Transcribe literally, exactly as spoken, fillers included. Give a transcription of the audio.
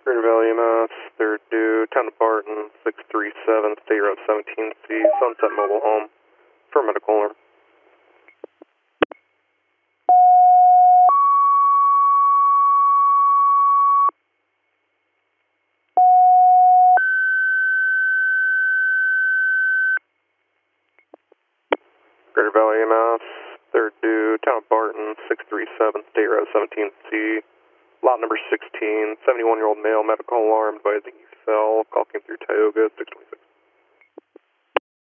Greater Valley M S, third due, Town of Barton, six three seven, State Road seventeen C, Sunset Mobile Home, for medical alarm. Greater Valley M S, third due, Town of Barton, six three seven, State Road seventeen C, lot number sixteen, seventy-one-year-old male, medical alarm, advising he fell, call came through Tioga, six twenty-six.